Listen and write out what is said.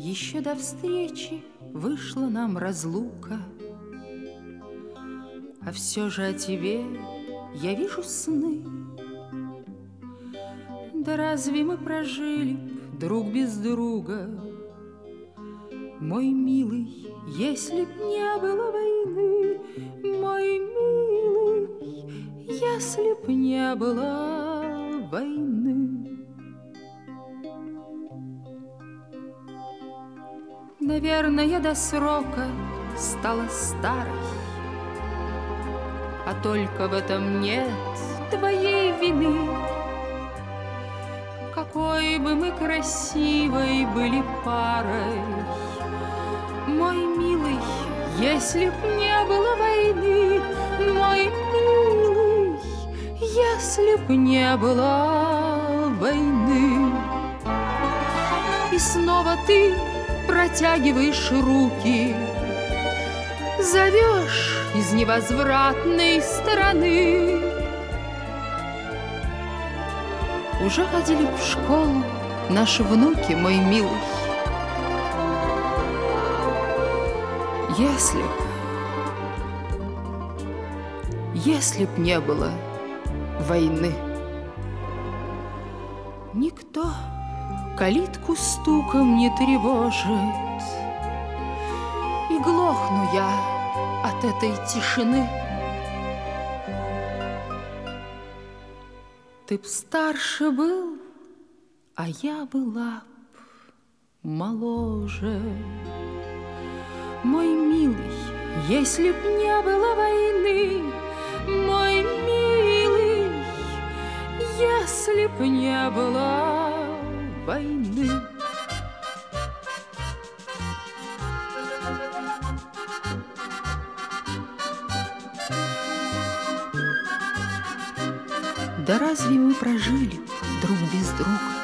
Еще до встречи вышла нам разлука, а все же о тебе я вижу сны. Да разве мы прожили б друг без друга, мой милый, если б не было войны, мой милый, если б не было войны. Наверное, до срока стала старой, а только в этом нет твоей вины. Какой бы мы красивой были парой, мой милый, если б не было войны, мой милый, если б не было войны. И снова ты протягиваешь руки, зовешь из невозвратной страны. Уже ходили в школу наши внуки, мой милый. Если б не было войны, никто калитку стуком не тревожит, и глохну я от этой тишины. Ты б старше был, а я была б моложе. Мой милый, если б не было войны, мой милый, если б не было войны. Да разве мы прожили друг без друга,